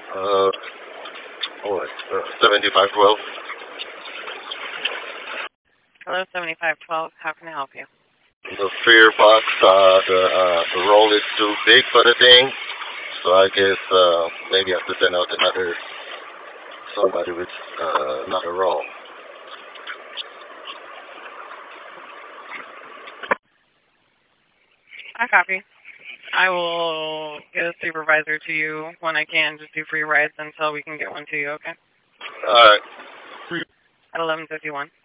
Uh, 7512. Hello, 7512. How can I help you? The fear box, the roll is too big for the thing, so I guess maybe I have to send out somebody with another roll. I copy. I will get a supervisor to you when I can. Just do free rides until we can get one to you, okay? All right. At 11:51.